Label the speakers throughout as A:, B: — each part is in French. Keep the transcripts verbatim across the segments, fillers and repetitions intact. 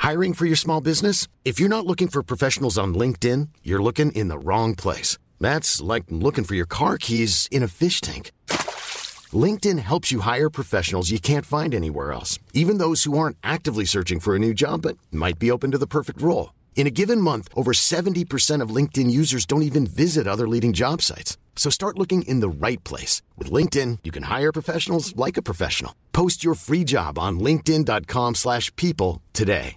A: Hiring for your small business? If you're not looking for professionals on LinkedIn, you're looking in the wrong place. That's like looking for your car keys in a fish tank. LinkedIn helps you hire professionals you can't find anywhere else, even those who aren't actively searching for a new job but might be open to the perfect role. In a given month, over seventy percent of LinkedIn users don't even visit other leading job sites. So start looking in the right place. With LinkedIn, you can hire professionals like a professional. Post your free job on linkedin.com slash people today.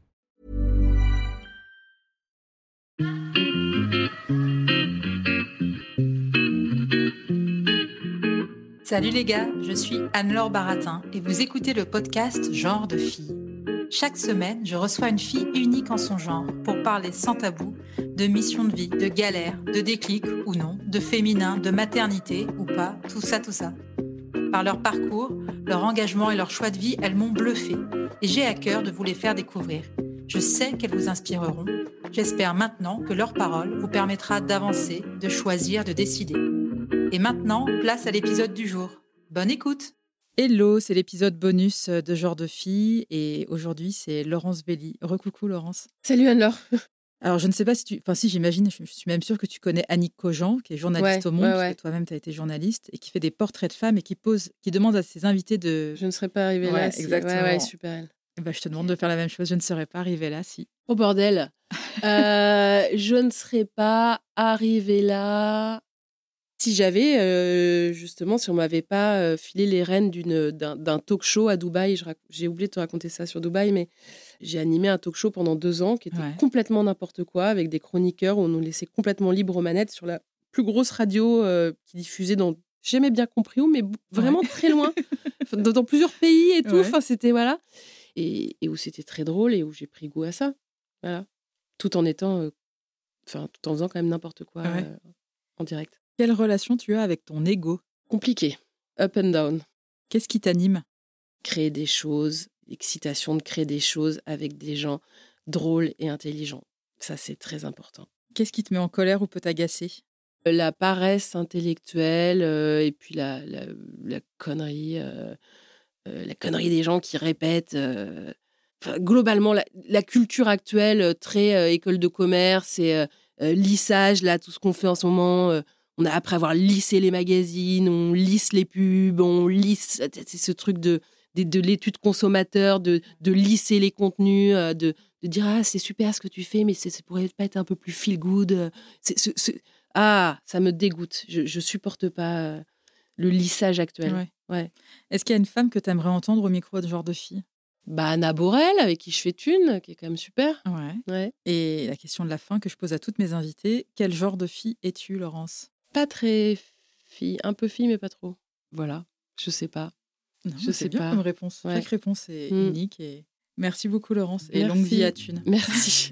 B: Salut les gars, je suis Anne-Laure Baratin et vous écoutez le podcast Genre de fille. Chaque semaine, je reçois une fille unique en son genre pour parler sans tabou de mission de vie, de galère, de déclic ou non, de féminin, de maternité ou pas, tout ça, tout ça. Par leur parcours, leur engagement et leur choix de vie, elles m'ont bluffée et j'ai à cœur de vous les faire découvrir. Je sais qu'elles vous inspireront. J'espère maintenant que leur parole vous permettra d'avancer, de choisir, de décider. Et maintenant, place à l'épisode du jour. Bonne écoute!
C: Hello, c'est l'épisode bonus de Genre de fille et aujourd'hui c'est Laurence Velli. Recoucou Laurence.
D: Salut Anne-Laure.
C: Alors je ne sais pas si tu... Enfin si, j'imagine, je suis même sûre que tu connais Annick Cogent, qui est journaliste
D: ouais,
C: au Monde,
D: ouais,
C: parce
D: ouais.
C: que toi-même tu as été journaliste, et qui fait des portraits de femmes et qui, pose... qui demande à ses invités de...
D: Je ne serais pas arrivée
C: ouais,
D: là. Si...
C: Exactement.
D: Ouais, ouais, super elle.
C: Et ben, je te demande de faire la même chose, je ne serais pas arrivée là si...
D: Oh bordel. euh, je ne serais pas arrivée là... Si j'avais, euh, justement, si on ne m'avait pas euh, filé les rênes d'une, d'un, d'un talk show à Dubaï, je rac... j'ai oublié de te raconter ça sur Dubaï, mais j'ai animé un talk show pendant deux ans qui était
C: ouais.
D: complètement n'importe quoi, avec des chroniqueurs où on nous laissait complètement libre aux manettes sur la plus grosse radio euh, qui diffusait dans, j'ai jamais bien compris où, mais vraiment ouais. très loin, dans, dans plusieurs pays et tout. Ouais. Enfin, c'était, voilà. Et, et où c'était très drôle et où j'ai pris goût à ça. Voilà. Tout en étant, euh, enfin, tout en faisant quand même n'importe quoi ouais. euh, en direct.
C: Quelle relation tu as avec ton ego ?
D: Compliqué. Up and down.
C: Qu'est-ce qui t'anime ?
D: Créer des choses, l'excitation de créer des choses avec des gens drôles et intelligents. Ça, c'est très important.
C: Qu'est-ce qui te met en colère ou peut t'agacer ?
D: La paresse intellectuelle euh, et puis la, la, la connerie, euh, euh, la connerie des gens qui répètent. Euh, enfin, globalement, la, la culture actuelle, très euh, école de commerce et euh, euh, lissage, là, tout ce qu'on fait en ce moment. Euh, On a, après avoir lissé les magazines, on lisse les pubs, on lisse... C'est ce truc de, de, de l'étude consommateur, de, de lisser les contenus, de, de dire « Ah, c'est super ce que tu fais, mais c'est, ça pourrait pas être un peu plus feel-good. » c'est, c'est, Ah, ça me dégoûte. Je ne supporte pas le lissage actuel.
C: Ouais.
D: Ouais.
C: Est-ce qu'il y a une femme que tu aimerais entendre au micro de Genre de fille ?
D: Bah, Anna Borel, avec qui je fais Thune, qui est quand même super.
C: Ouais.
D: Ouais.
C: Et la question de la fin que je pose à toutes mes invitées, quel genre de fille es-tu, Laurence ?
D: Pas très fille, un peu fille, mais pas trop. Voilà, je sais pas.
C: Non,
D: je
C: c'est
D: sais
C: bien
D: pas.
C: comme réponse.
D: Ouais.
C: Chaque réponse est
D: mmh.
C: unique. Et... Merci beaucoup, Laurence. Et
D: Merci.
C: longue vie à Thune.
D: Merci.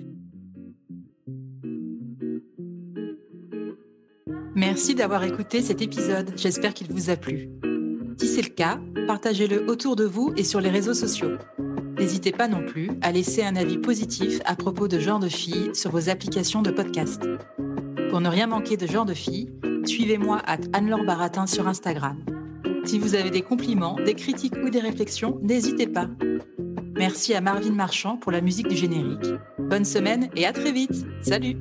B: Merci d'avoir écouté cet épisode. J'espère qu'il vous a plu. Si c'est le cas, partagez-le autour de vous et sur les réseaux sociaux. N'hésitez pas non plus à laisser un avis positif à propos de Genre de fille sur vos applications de podcast. Pour ne rien manquer de Genre de fille, suivez-moi à Anne-Laure Baratin sur Instagram. Si vous avez des compliments, des critiques ou des réflexions, n'hésitez pas. Merci à Marvin Marchand pour la musique du générique. Bonne semaine et à très vite. Salut!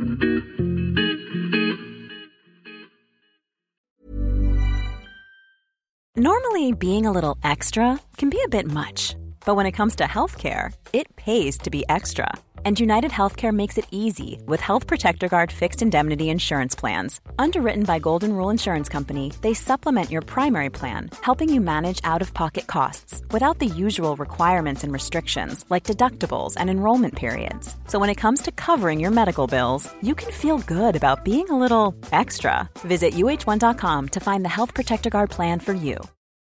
E: Normally, being a little extra can be a bit much. But when it comes to healthcare, it pays to be extra. And United Healthcare makes it easy with Health Protector Guard fixed indemnity insurance plans. Underwritten by Golden Rule Insurance Company, they supplement your primary plan, helping you manage out-of-pocket costs without the usual requirements and restrictions like deductibles and enrollment periods. So when it comes to covering your medical bills, you can feel good about being a little extra. Visit U H one dot com to find the Health Protector Guard plan for you.